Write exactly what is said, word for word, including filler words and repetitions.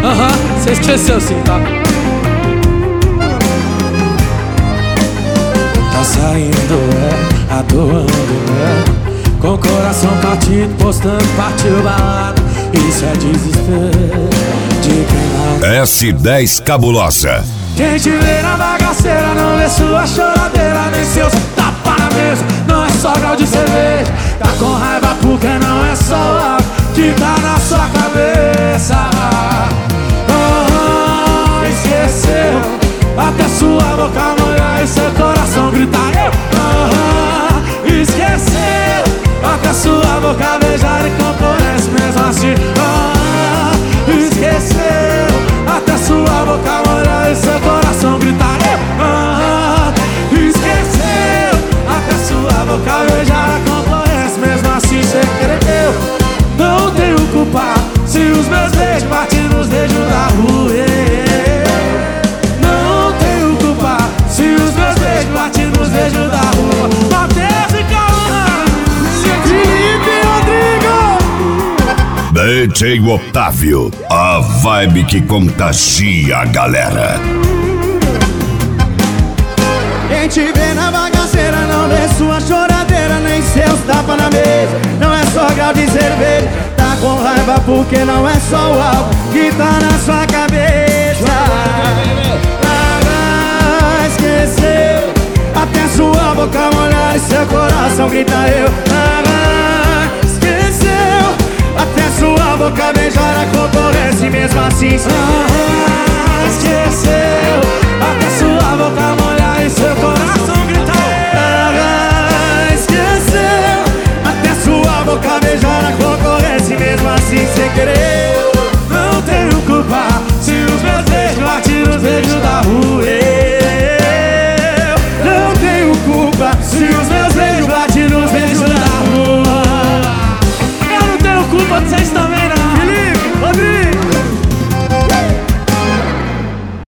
Aham, você esqueceu sim, tá? Tá saindo, é, atuando, é, com o coração partido, postando, partiu balada. Isso é desespero de quem não... S dez Cabulosa. Quem te vê na bagaceira não vê sua choradeira, nem seus tapa na mesa. Não é só grau de cerveja, tá com raiva porque não é só o álcool que tá na sua cabeça. Oh, esqueceu, até sua boca molhar e seu coração gritar eu. Oh, esqueceu, até sua boca beijar e componente mesmo assim. Oh, esqueceu, até sua boca molhar e seu coração gritar eu. Oh, esqueceu, até sua boca beijar e componente mesmo assim cê credeu. Não tenho culpa se os meus beijos batem nos dedos da rua. Não tenho culpa se os meus beijos batem nos dedos da rua. Matheus e Calma, Felipe Rodrigo, D J Otávio, a vibe que contagia a galera. Quem te vê na bagaceira não vê sua choradeira, nem seus tapas na mesa. Não é só grau de cerveja, tá com raiva porque não é só o álcool que tá na sua cabeça. Ah, esqueceu, até sua boca molhar e seu coração grita eu. Ah, esqueceu, até sua boca beijar a concorrência e mesmo assim